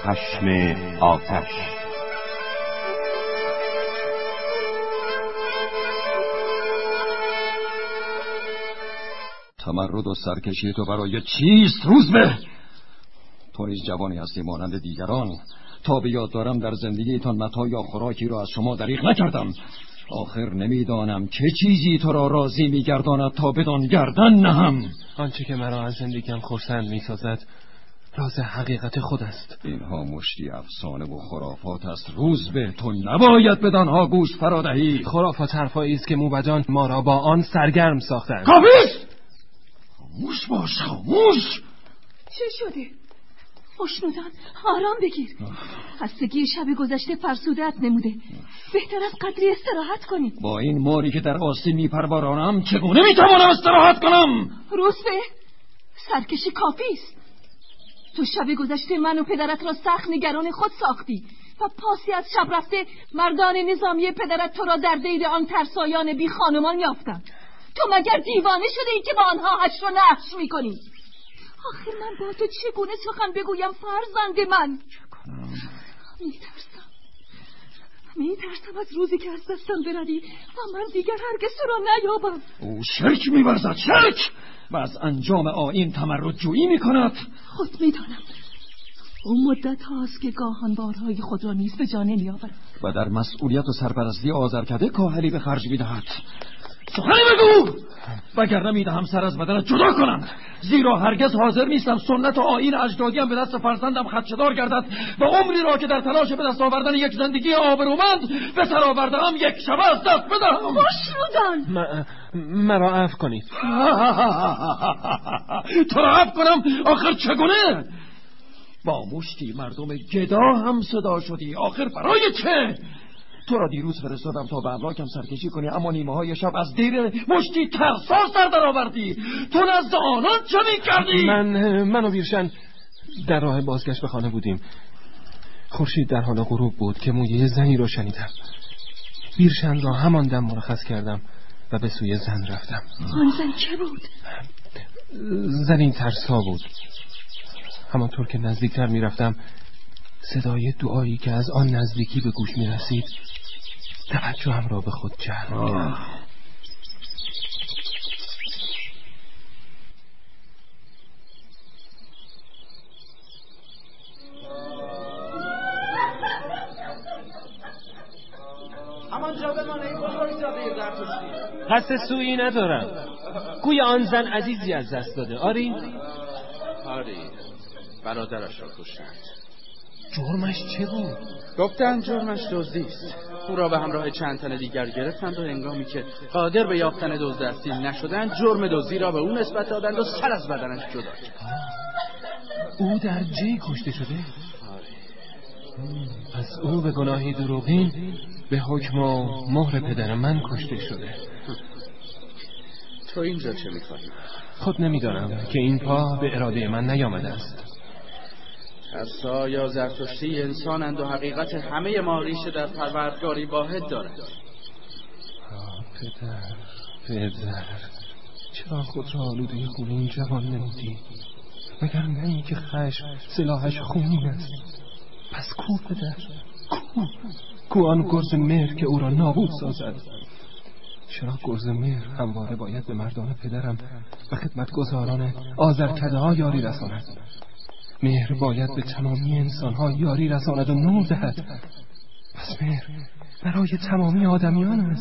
خشم آتش. تمرد و سرکشی تو برای چیست روزبه؟ تو نیز جوانی هستی مانند دیگران. تا به یاد دارم در زندگیتان متاع یا خوراکی را از شما دریغ نکردم. آخر نمیدانم چه چیزی تو را راضی میگرداند تا بدان گردن نهم. آنچه که مرا از زندگیم خرسند میسازد راز حقیقت خود است. اینها مشتی افسانه و خرافات است روزبه. تو نباید بدانها گوش فرادهی. خرافات حرفایی است که موبدان ما را با آن سرگرم ساختند. کافیست! خاموش باش، خاموش. چه شده؟ خوشنودان آرام بگیر. خستگی شب گذشته فرسودت نموده. بهتر از قدری استراحت کنی. با این ماری که در آستین میپرورانم چگونه میتوانم استراحت کنم؟ روزبه، سرکشی کافیست. تو شب گذشته من و پدرت را سخت نگران خود ساختی و پاسی از شب رفته مردان نظامی پدرت تو را در دیر آن ترسایان بی خانمان یافتند. تو مگر دیوانه شده ای که با آنها حشر و نحش میکنی؟ آخر من با تو چگونه سخن بگویم فرزند من؟ میترسم از روزی که از دستم بروی و من دیگر هرگز تو را نیابم. او شرک می‌ورزد، شرک، و از انجام آیین تمرد جویی میکند. خود میدانم. اون مدت هاست که گاهان بارهای خود را نیز به جا نمی‌آورد و در مسئولیت و سرپرستی آذرکده کاهلی به خرج می‌دهد. سخنی بگو، وگرنه میدهم سر از بدنت جدا کنم. زیرا هرگز حاضر نیستم سنت و آیین اجدادیم به دست فرزندم خدشه‌دار گردد و عمری را که در تلاش به دست آوردن یک زندگی آبرومند به سر آورده‌ام یک شب از دست بدهم. خوشنودان، مرا عفو کنید. تو را عفو کنم؟ آخر چگونه؟ با مشتی مردم گدا هم صدا شدی. آخر برای چه؟ تو را دیروز فرستادم تا به املاکم سرکشی کنی، اما نیمه های شب از دیر مشتی ترسا سر در آوردی. تو نزد آنان چه می‌کردی؟ من و بیرشن در راه بازگشت به خانه بودیم. خورشید در حال غروب بود که موی زنی را شنیدم. بیرشن را همان دم مرخص کردم و به سوی زن رفتم. آن زن چه بود؟ زنی ترسا بود. همانطور که نزدیکتر میرفتم صدای دعایی که از آن نزدیکی به گوش میرسید توجهم را به خود جلب کرد. همانجا بمانه بزرگزاده زرتشتی. قصد سویی ندارم. گوی آن زن عزیزی از دست داده. آری برادرش را کشتند. جرمش چه بود؟ گفتند جرمش دزدی است. او را به همراه چند تن دیگر گرفتند و هنگامی که قادر به یافتن دزد اصیل نشدند جرم دزدی را به او نسبت دادند و سر از بدنش جدا کردند. او در جی کشته شده؟ پس او به گناهی دروغین به حکم و مهر پدر من کشته شده. تو اینجا چه می‌کنی؟ خود نمی‌دانم که این پا به اراده من نیامده است. ترسا یا زرتشتی انسانند و حقیقت همه ما ریشه در پروردگاری واحد دارد. پدر چرا خود را آلوده خون این جوان نمودی؟ مگر نه که خشم سلاحش خونین است؟ پس کو پدر؟ کو آن گرز مهر که او را نابود سازد؟ چرا گرز مهر همواره باید به مردان پدرم و خدمتگزاران آذرکده ها یاری رساند؟ مهر باید به تمامی انسان‌ها یاری رساند و نور دهد. پس مهر برای تمامی آدمیان است.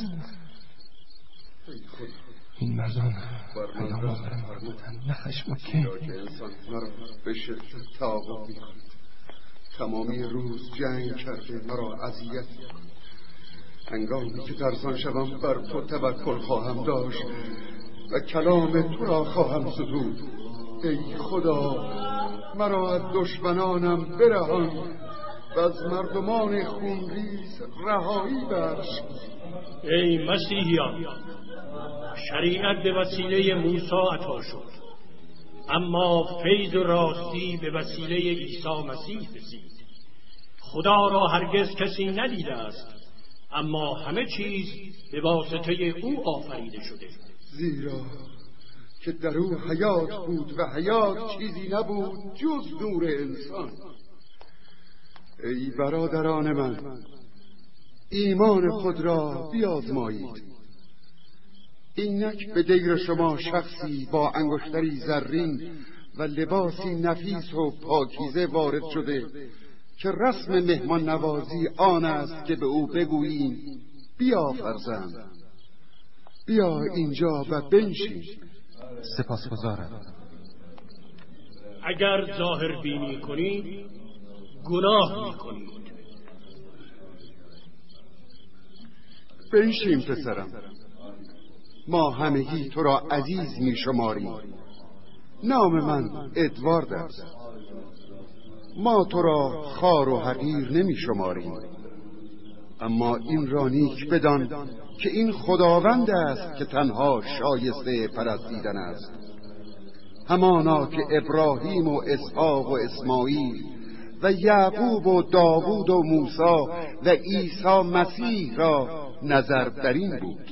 این مردان پیام آورم نه خشمکین انسان مرا به شدت تعاقب می‌کند. تمامی روز جنگ کرده مرا اذیت می‌کند. هنگامی که ترسان شوم بر تو توکل خواهم داشت و کلام تو را خواهم ستود. ای خدا مرا از دشمنانم برهان و از مردمان خونریز رهایی بخش. ای مسیحیان، شریعت به وسیله موسی عطا شد، اما فیض و راستی به وسیله عیسی مسیح رسید. خدا را هرگز کسی ندیده است، اما همه چیز به واسطه او آفریده شده. زیرا که در او حیات بود و حیات چیزی نبود جز نور انسان ای برادران من، ایمان خود را بیازمایید. اینک به دیر شما شخصی با انگشتری زرین و لباسی نفیس و پاکیزه وارد شده که رسم مهمان نوازی آن است که به او بگوییم بیا فرزند، بیا اینجا و بنشین. سپاسگزارم. اگر ظاهر بینی کنید گناه میکنید. بنشین پسرم، ما همگی تو را عزیز می شماریم. نام من ادوارد است. ما تو را خوار و حقیر نمی شماریم، اما این را نیک بدان که این خداوند است که تنها شایسته پرستیدن است، همانا که ابراهیم و اسحاق و اسماعیل و یعقوب و داوود و موسی و عیسی مسیح را نظر در این بود.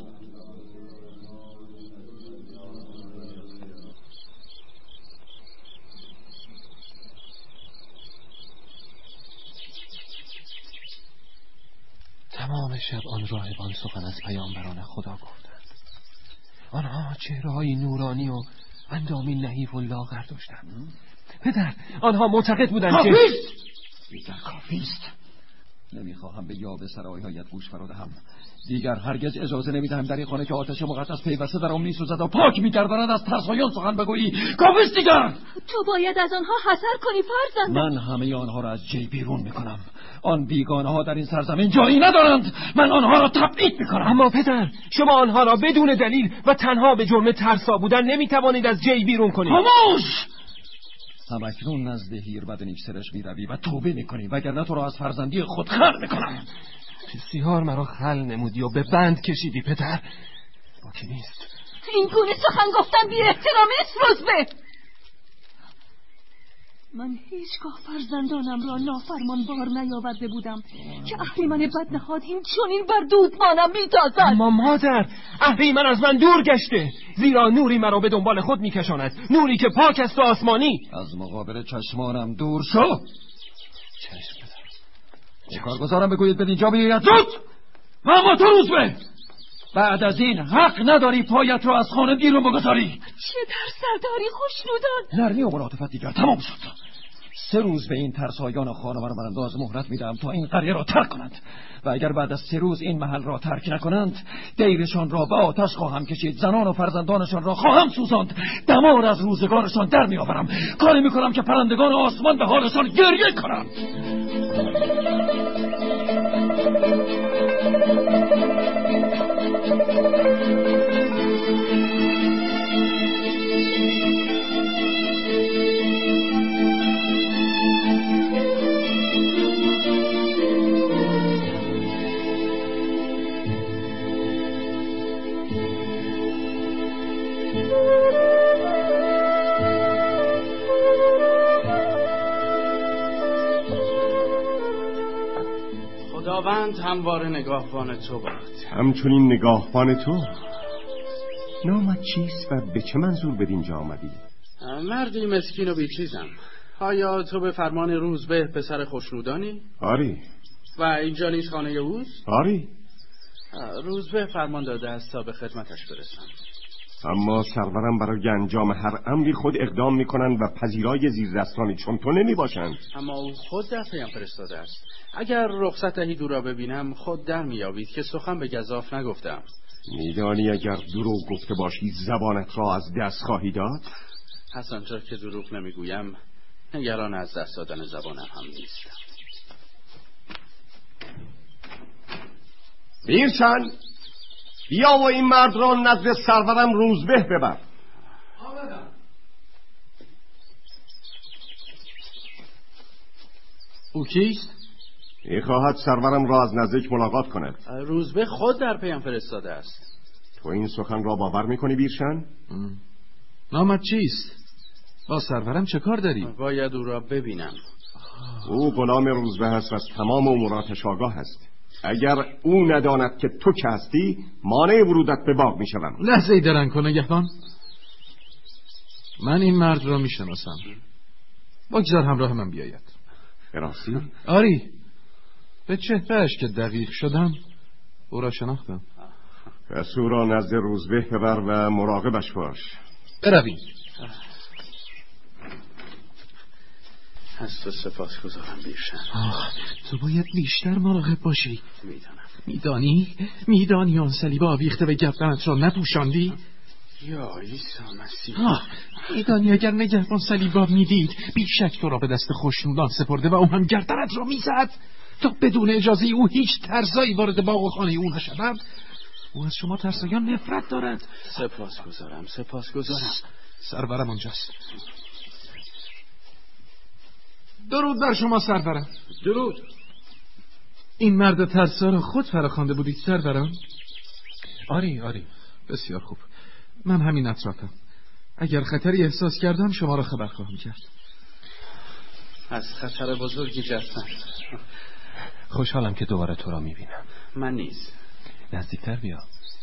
تمام شب آن راهبان سخن از پیامبران خدا گفتند. آنها چهره‌های نورانی و اندامی نحیف و لاغر داشتند. پدر، آنها معتقد بودند که دیگر کافیست. نمیخواهم به یاب سرایهایت گوش فرادهم. دیگر هرگز اجازه نمیدهم در این خانه که آتش مقدس پیوسته در آن میسوزد و پاک میگرداند از ترسایان سخن بگویی. کافیست دیگر. تو باید از آنها حذر کنی فرزند. من همه آنها را از جی بیرون میکنم. آن بیگانه ها در این سرزمین جایی ندارند. من آنها را تبعید میکنم. اما پدر، شما آنها را بدون دلیل و تنها به جرم ترسا بودن نمیتوانید از جی بیرون کنید. خاموش! همکنون نزد هیربد نیکسرش میروی و توبه میکنی، وگرنه تو را از فرزندی خود خل میکنم. بسیار مرا خل نمودی و به بند کشیدی پدر. با کی نیست؟ این گونه سخن گفتن بی احترامی است روزبه. من هیچگاه فرزندانم را نافرمان بار نیاورده بودم که اهریمن بدنهادین چنین بر دودمانم میتازد. اما مادر، اهریمن از من دور گشته، زیرا نوری مرا به دنبال خود میکشاند، نوری که پاک است و آسمانی. از مقابل چشمانم دور شو. چشم پدر. چه کارگزارم بگویید به اینجا بیاید زود. اما تو روزبه، بعد از این حق نداری پایت را از خانه بیرون بگذاری. چه در سرداری خوشنودان. نرمی و ملاطفت دیگر تمام شد. 3 روز به این ترسایان خانوارمنداز مهلت میدم تا این قریه را ترک کنند و اگر بعد از 3 روز این محل را ترک نکنند دیرشان را به آتش خواهم کشید، زنان و فرزندانشان را خواهم سوزاند، دمار از روزگارشان در میآورم، کاری میکنم که پرندگان آسمان به حالشان گریه کنند. خداوند همواره نگاهبان تو باد. همچنین نگاهبان تو. نامت چیست و به چه منظور به اینجا آمدی؟ مردی مسکین و بیچیزم. آیا تو به فرمان روزبه پسر خوشنودانی؟ آری. و اینجا نیز خانه اوست؟ آری. روزبه فرمان داده است تا به خدمتش برسم. اما سرورم برای انجام هر امری خود اقدام میکنند و پذیرای زیردستانی چون تو نمی باشند. اما او خود در پیم فرستاده است. اگر رخصت دهید او را ببینم خود در میابید که سخن به گزاف نگفتم. میدانی اگر دروغ گفته باشی زبانت را از دست خواهی داد؟ حسن چرا که دروغ نمیگویم نگران از دست دادن زبانم هم نیستم. میرچند بیا و این مرد را نزد سرورم روزبه ببر. آمدم. او کیست؟ میخواهد سرورم را از نزدیک ملاقات کند. روزبه خود در پیم فرستاده است. تو این سخن را باور میکنی بیرشن؟ نامت چیست؟ با سرورم چه کار داری؟ باید او را ببینم. او غلام روزبه هست و از تمام اموراتش آگاه است. اگر او نداند که تو که هستی مانع ورودت به باغ میشوم. لحظه درنگ کن نگهبان. من این مرد را میشناسم. بگذار همراه من بیاید. راستی؟ آری، به چهرهش که دقیق شدم او را شناختم. پس او را نزد روزبه ببر و مراقبش باش. برویم. از تو سپاس گذارم بیرشن. تو باید بیشتر مراقب باشی. میدانم. میدانی آن صلیب آویخته به گردنت را نپوشاندی؟ یا عیسی مسیح. میدانی اگر نگهبان صلیبا میدید بیشک تو را به دست خوشنودان سپرده و او هم گردنت را میزد تا بدون اجازه او هیچ ترسایی وارد باغ و خانه او نشود. او از شما ترسایان نفرت دارد. سپاس گذارم. سرورم آنجاست. درود بر شما سرورم. درود. این مرد ترسا را خود فراخوانده بودید سرورم؟ آری. بسیار خوب. من همین اطرافم. اگر خطری احساس کردم شما را خبر خواهم کرد. از خطر بزرگی جستم. خوشحالم که دوباره تو را میبینم. من نیز. نزدیکتر بیا.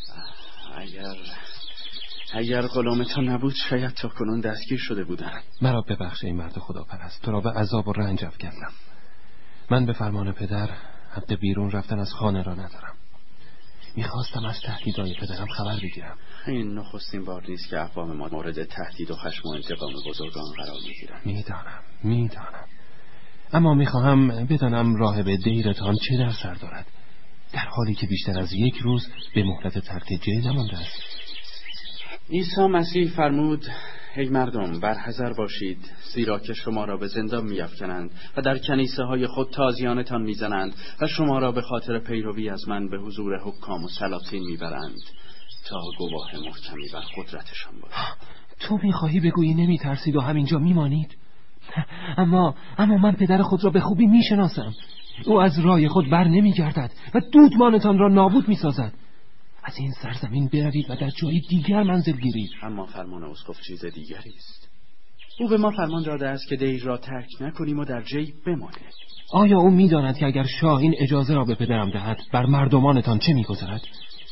اگر غلام تو نبود شاید تا کنون دستگیر شده بودم. مرا ببخش ای مرد خداپرست، تو را به عذاب و رنج افکندم. من به فرمان پدر حق بیرون رفتن از خانه را ندارم. میخواستم از تهدیدهای پدرم خبر بگیرم. این نخستین بار نیست که اقوام ما مورد تهدید و خشم و انتقام بزرگان قرار میگیرند. میدانم. اما میخواهم بدانم راهب دیرتان چه در سر دارد، در حالی که بیشتر از 1 روز به مهلت ترک جیل نمانده است. عیسی مسیح فرمود: ای مردم برحذر باشید، زیرا که شما را به زندان می‌افکنند و در کنیسه های خود تازیانتان میزنند و شما را به خاطر پیروی از من به حضور حکام و سلاطین میبرند تا گواه محکمی بر قدرتشان باشد. تو میخواهی بگویی نمیترسید و همینجا میمانید؟ اما من پدر خود را به خوبی میشناسم. او از راه خود بر نمیگردد و دودمانتان را نابود میسازد. از این سرزمین بروید و در جای دیگر منزل گیرید. اما فرمان اسقف چیز دیگری است. او به ما فرمان داده است که دیر را ترک نکنیم و در جی بمانیم. آیا او میداند که اگر شاه این اجازه را به پدرم دهد بر مردمانتان چه میگذرد؟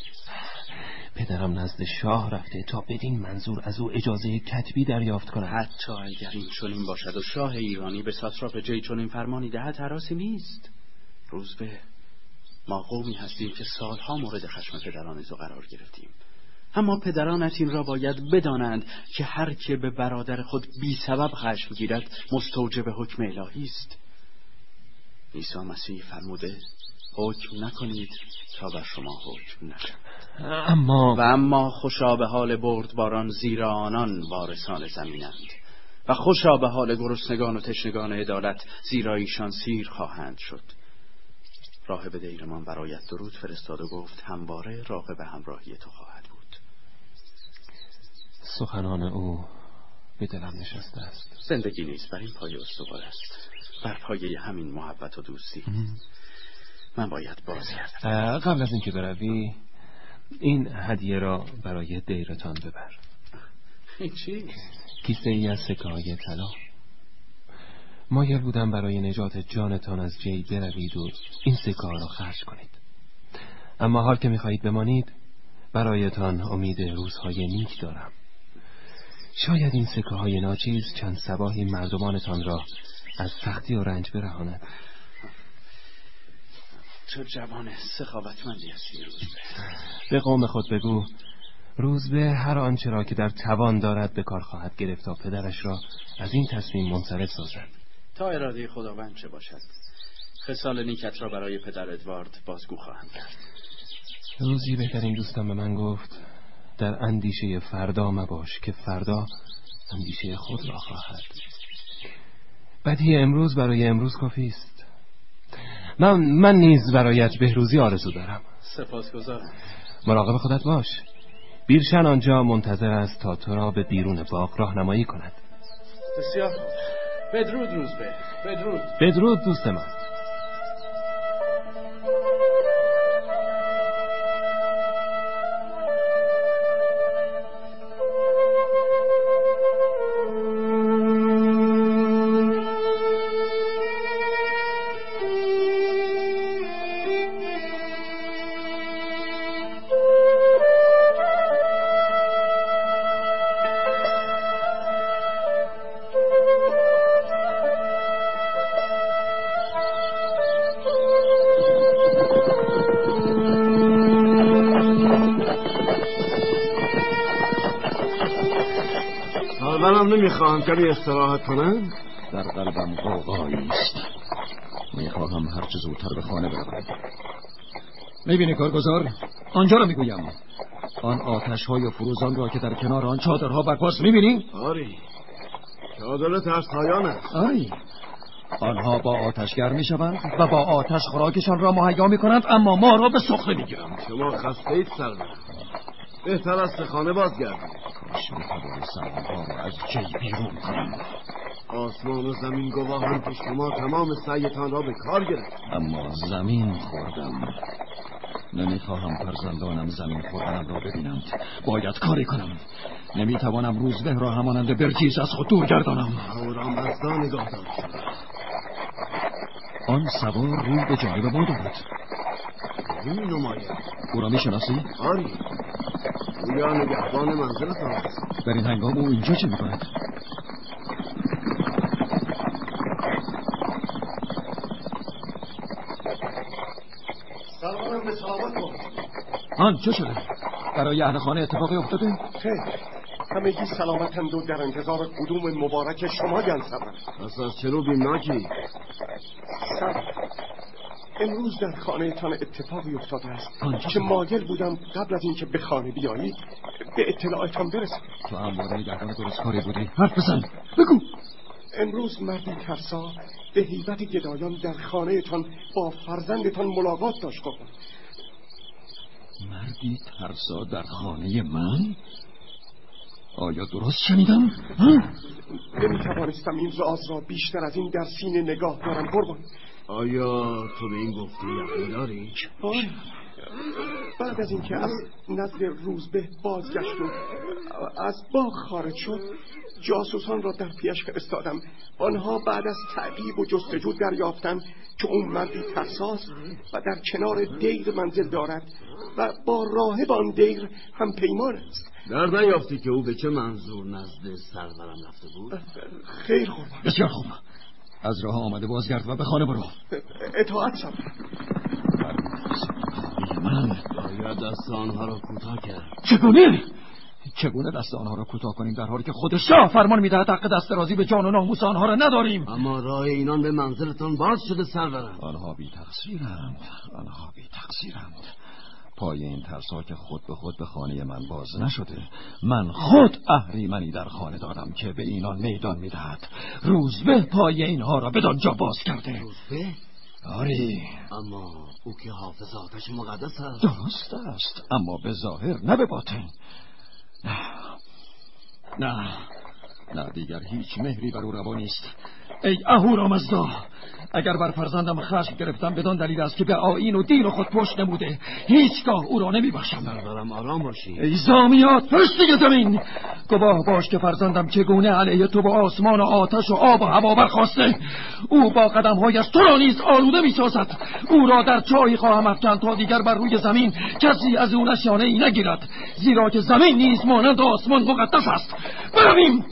پدرم نزد شاه رفته تا بدین منظور از او اجازه کتبی دریافت کند. حتی اگر این چنین باشد و شاه ایرانی به ساتراپ جی چنین فرمانی دهد هراسی نیست. روزبه، ما قومی هستیم که سالها مورد خشم پدران تو قرار گرفتیم، اما پدرانت این را باید بدانند که هر که به برادر خود بی سبب خشم گیرد مستوجب حکم الهی است. عیسی مسیح فرموده حکم نکنید تا بر شما حکم نشود. اما خوشا به حال بردباران، زیرا آنان وارثان زمینند، و خوشا به حال گرسنگان و تشنگان عدالت، زیرا ایشان سیر خواهند شد. راهب دیرمان برایت درود فرستاد و گفت همواره راغب همراهی تو خواهد بود. سخنان او به دلم نشسته است. زندگی نیست بر این پای استوار است، بر پایه همین محبت و دوستی. من باید بازگردم. قبل از اینکه بروی این هدیه را برای دیرتان ببر. این چی؟ کیسه ای از سکه‌های طلا. مایل بودم برای نجات جانتان از جی بروید و این سکه را خرج کنید، اما حال که میخواهید بمانید برایتان امید روزهای نیک دارم. شاید این سکه های ناچیز چند صباحی مردمانتان را از سختی و رنج برهاند. تو جوان سخاوتمندی هستی روزبه. به قوم خود بگو روزبه هر آنچه را که در توان دارد به کار خواهد گرفت تا پدرش را از این تصمیم منصرف سازد. تا اراده خداوند چه باشد. خصال نیکت را برای پدر ادوارد بازگو خواهم کرد. روزی بهترین دوستم به من گفت در اندیشه فردا مباش که فردا اندیشه خود را خواهد. بدی امروز برای امروز کافی است. من نیز برایت بهروزی آرزو دارم. سپاسگزارم. مراقب خودت باش. بیرشن آنجا منتظر است تا تو را به بیرون باغ راهنمایی کند. بسیار خوب. بدرود روزبه. بدرود دوست من. سالارم نمیخواهم کمی استراحت کنم؟ در قلبم قوقایی است. میخواهم هرچه زودتر به خانه بروم. میبینی کارگزار؟ آنجا را میگویم. آن آتش‌های فروزان را که در کنار آن چادرها برپاست میبینی؟ آری، چادر ترس‌هایان است. آری، آنها با آتش گرم میشوند و با آتش خوراکشان را مهیا میکنند، اما ما را به سخره میگیرند. شما خسته اید سرورم، بهتر است به خانه بازگردید. کاش میتوانی سرمانها را از جی بیرون کنم. آسمان و زمین گواهند که شما تمام سعیتان را به کار گرفت. اما زمین خوردم. نمیخواهم فرزندانم زمین خوردنم را ببینند. باید کاری کنم. نمیتوانم روزبه را همانند برجیز از خود دور گردانم. اهورامزدا نگاهدار شد. آن سوار روی به جانب ما دارد. این نماید. او را میشناسی؟ آری، گویا نگهبان منزلتان است. در این هنگام او اینجا چه میکند؟ سلامم به سلامت کن. آن چه شده؟ برای اهل خانه اتفاقی افتاده؟ خیر، همگی سلامتند و در انتظار قدوم مبارک شما گل سرم. پس از چه رو بیمناکی؟ سر امروز در خانه تان اتفاقی افتاده است که مایل بودم قبل از اینکه به خانه بیایید به اطلاعتان برسم. تو همواره نگهبان درست کاری بودی. حرف بزن، بگو. امروز مردی ترسا به هیبت گدایان در خانه تان با فرزندتان ملاقات داشت. مردی ترسا در خانه من؟ آیا درست شنیدم؟ نمیتوانستم این راز را بیشتر از این در سینه نگاه دارم قربان. آیا تو به این گفتی یقین داری؟ بعد از اینکه از نزد روزبه بازگشت و از باغ خارج شد، جاسوسان را در پیش فرستادم. آنها بعد از تعقیب و جستجو دریافتند که اون مردی ترساست و در کنار دیر منزل دارد و با راهب آن دیر هم پیمان است. در نیافتی که او به چه منظور نزد سرورم رفته بود؟ خیر قربان. بسیار خوب، از راه آمده بازگرد و به خانه برو. اطاعت سرور. من باید دست آنها را کوتاه کرد. چگونه دست آنها را کوتاه کنیم در حالی که خود شاه فرمان میدهد حق دسترازی به جان و ناموس آنها را نداریم؟ اما راه اینان به منزلتان باز شده سرورم. آنها بی تقصیرند. پای این ترسا که خود به خود به خانه من باز نشده. من خود اهریمنی در خانه دارم که به اینان میدان میدهد. روزبه پای اینها را بدانجا باز کرده. روزبه؟ آری. اما او که حافظ آتش مقدس است. درست است، اما به ظاهر نه به باطن. نه دیگر هیچ مهری بر او روا نیست. ای اهورامزدا، اگر بر فرزندم خشم گرفتم بدان دلیل است که به آیین و دین خود پشت نموده، هیچگاه او را نمیبخشم. سرورم آرام باشی. ای زامیات فرشته زمین، گواه باش که فرزندم چگونه علیه تو با آسمان و آتش و آب و هوا برخاسته. او با قدمهایش تو را نیز آلوده میسازد. او را در چاهی خواهم افکند تا دیگر بر روی زمین کسی از او نشانه ای نگیرد، زیرا که زمین نیز مانند آسمان مقدس است. برویم.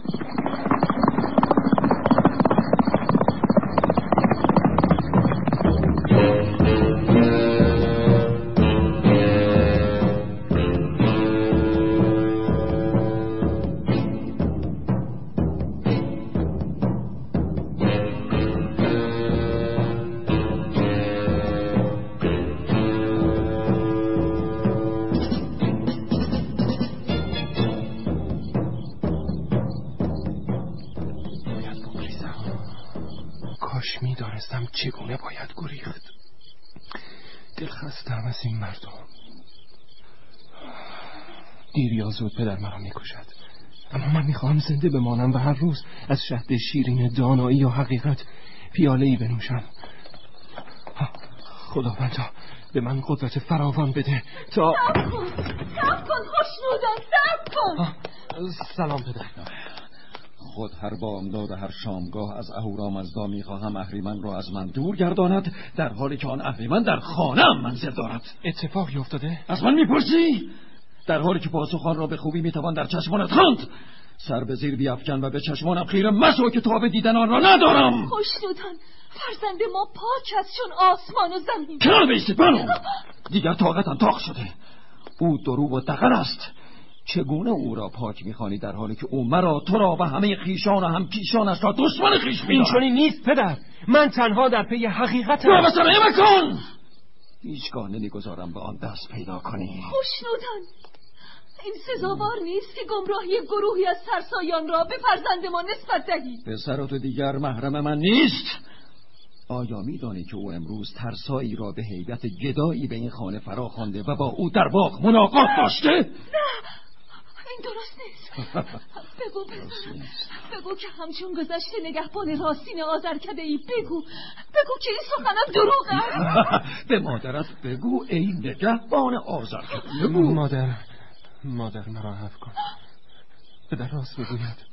میدانستم چگونه باید گریخت. دلخستم از این مردم. دیر یا زود پدر مرا میکشد، اما من میخواهم زنده بمانم و هر روز از شهد شیرین دانایی و حقیقت پیاله‌ای بنوشم. خداوندا به من قدرت فراوان بده تا صبر کن خوشنودان، صبر کن. سلام پدر. خود هر بامداد هر شامگاه از اهورامزدا میخواهم اهریمن را از من دور گرداند، در حالی که آن اهریمن در خانه‌ام منزل دارد. اتفاقی افتاده؟ از من میپرسی؟ در حالی که پاسخ آن را به خوبی میتوان در چشمانت خواند. سر به زیر بیفکن و به چشمانم خیره مشو که تاب دیدن آن را ندارم. خوشنودان، فرزند ما پاک است چون آسمان و زمین. کنار بیستید بانو، دیگر طاقتم تاق شده. او دروغ و دغل است. چگونه او را پاک می‌خوانی در حالی که او مرا، تو را و همه خیشان و هم پیشانش را دشمن خویش می‌داند؟ این چنین نیست پدر. من تنها در پی حقیقتم. را بسره مکن. هیچگاه نمیگذارم به آن دست پیدا کنی. خوشنودان، این سزاوار نیست که گمراهی گروهی از ترسایان را به فرزند ما نسبت دهی. پسر و تو دیگر محرم من نیست. آیا می‌دانی که او امروز ترسایی را به هیبت گدایی به این خانه فرا خوانده و با او در باغ ملاقات داشته؟ نه، این درست نیست. بگو پسر، بگو که همچون گذشته نگهبان راستین آذرکده‌ای. بگو که این سخنم دروغ است. به مادرت بگو ای نگهبان آذرکده. بگو. مادر مرا عفو کن. پدر راست بگوید،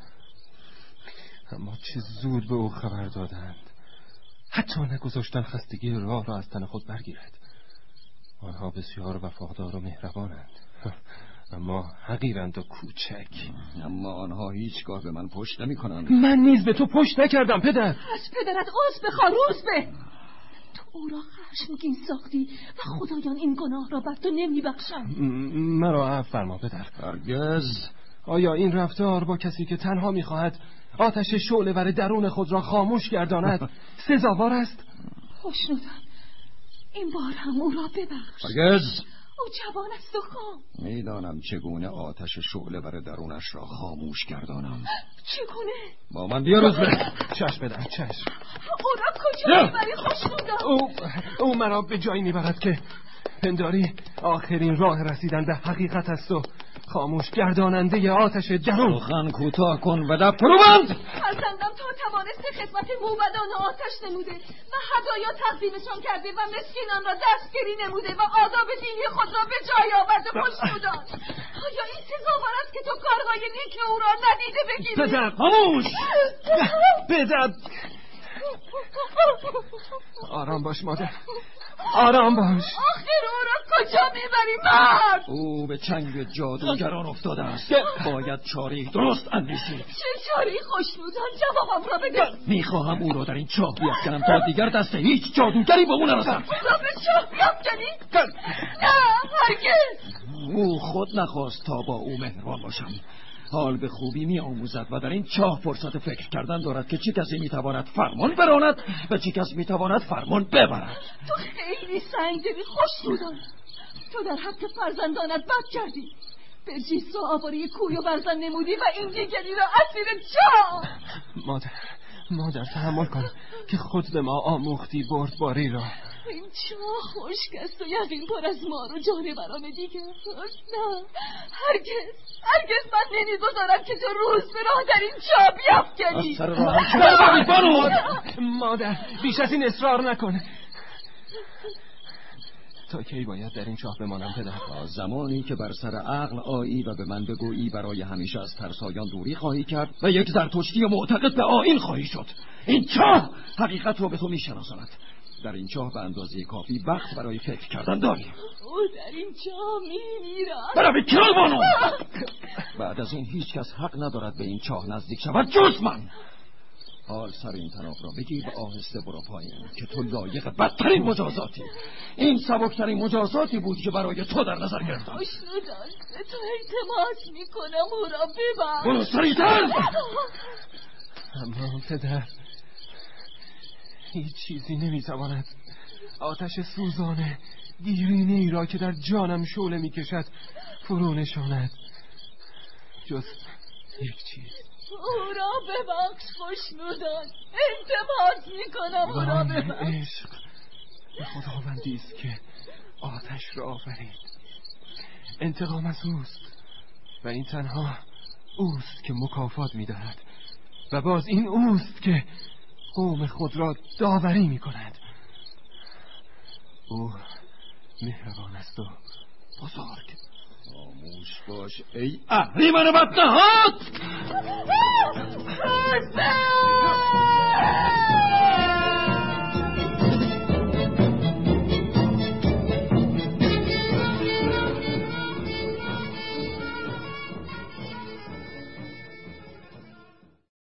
اما چه زود به او خبر دادند. حتی نگذاشتن خستگی راه را از تن خود برگیرد. آنها بسیار وفادار و مهربانند، اما حقیرند و کوچک. اما آنها هیچگاه به من پشت نمی کنند. من نیز به تو پشت نکردم پدر. از پدرت عذر بخواه روزبه. تو او را خشمگین ساختی و خدایان این گناه را بر تو نمی بخشند. مرا عفو فرما پدر. هرگز. آیا این رفتار با کسی که تنها می‌خواهد آتش شعله‌ور درون خود را خاموش گرداند سزاوار است؟ خوشنودان، این بار هم او را ببخش. هرگز. او جوان است و خام. میدانم چگونه آتش شعله‌ور درونش را خاموش گردانم. چگونه؟ با من بیا روزبه. چشم پدر، چشم. او را کجا میبری خوشنودان؟ او مرا به جایی میبرد که پنداری آخرین راه رسیدن به حقیقت است و خاموش گرداننده آتش درون. سخن کوتاه کن و لب فرو بند. فرزندم تو توانسته خدمت موبدان آتش نموده و هدایا تقدیمشان کرده و مسکینان را دستگیری نموده و آداب دینی خود را به جای آورده. خوشنودان، آیا این سزاوار است که تو کارهای نیک او را ندیده بگیری؟ پدر خاموش. پدر آرام باش مادر، آرام باش. آخر او را کجا میبری مرد؟ او به چنگ جادوگران افتاده است. باید چاره‌ای درست اندیشید. چه چاره‌ای خوشنودان؟ جوابم را بده. میخواهم او را در این چاه بیفکنم تا دیگر دست هیچ جادوگری به او نرسد. او را به چاه بیفکنی؟ نه، هرگز. او خود نخواست تا با او مهربان باشم. حال به خوبی می آموزد و در این چاه فرصت فکر کردن دارد که چه کسی میتواند فرمان براند و چه کس میتواند فرمان ببرد. تو خیلی سنگدلی خوشنودان. تو در حق فرزندانت بد کردی. به جیس و آواره کوی و برزن نمودی و این دیگری را اسیر چاه. مادر تحمل کن که خود به ما آموختی بردباری را. این چاه خشک است و یقین پر از مار و جانوران دیگر. نه، هرگز من نمیگذارم که تو روز به راه در این چاه بیفکنی. از سر راهم چه ببری بانو؟ مادر بیش از این اصرار نکن. تا کی باید در این چاه بمانم پدر؟ تا زمانی که بر سر عقل آیی و به من بگویی برای همیشه از ترسایان دوری خواهی کرد و یک زرتشتی معتقد به آیین خواهی شد. این چاه حقیقت را به تو میشناساند. در این چاه به اندازه کافی وقت برای فکر کردن داری. او در این چاه میمیرد. برای کنار بانو. بعد از این هیچ کس حق ندارد به این چاه نزدیک شود جز من. حال سر این طناب را بگیر و آهسته برو پایین که تو لایق بدترین مجازاتی. این سبکترین مجازاتی بود که برای تو در نظر گرفتم. خوشنودان، به تو التماس میکنم او را ببر. برو سریعتر. اما پدر هیچ چیزی نمیتواند آتش سوزان دیرینه ای را که در جانم شعله میکشد فرو نشاند جز یک چیز. او را ببخش خوشنودان، التماس میکنم او را ببخش. عشق به خداوندی است که آتش را آفرید. انتقام از اوست و این تنها اوست که مکافات میدهد و باز این اوست که قوم خود را داوری میکند. او مهربان است و بزرگ. خاموش باش ای اهریمن بدنهاد.